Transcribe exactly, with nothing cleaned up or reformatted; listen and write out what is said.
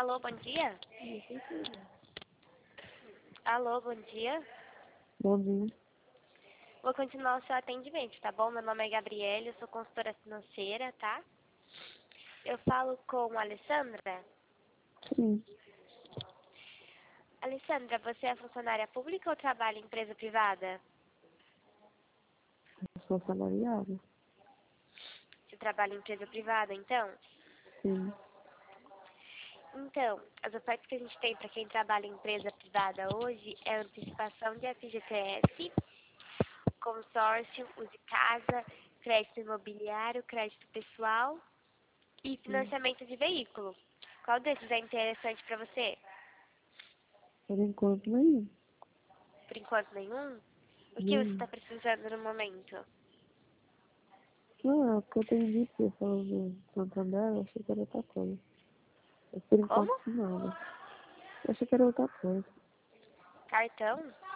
Alô, bom dia? Alô, bom dia? Bom dia. Vou continuar o seu atendimento, tá bom? Meu nome é Gabriela, eu sou consultora financeira, tá? Eu falo com a Alessandra. Sim, Alessandra, você é funcionária pública ou trabalha em empresa privada? eu sou salariada. Você trabalha em empresa privada, então? Sim. Então, as ofertas que a gente tem para quem trabalha em empresa privada hoje é antecipação de F G T S, consórcio, use casa, crédito imobiliário, crédito pessoal e financiamento de veículo. Qual desses é interessante para você? Por enquanto, nenhum. Por enquanto, nenhum? O que você Nenhum. está precisando no momento? Não, é porque eu tenho visto você falando do Santander, eu achei que era outra coisa. Mas por enquanto, Como? nada. Eu achei que era outra coisa. Cartão?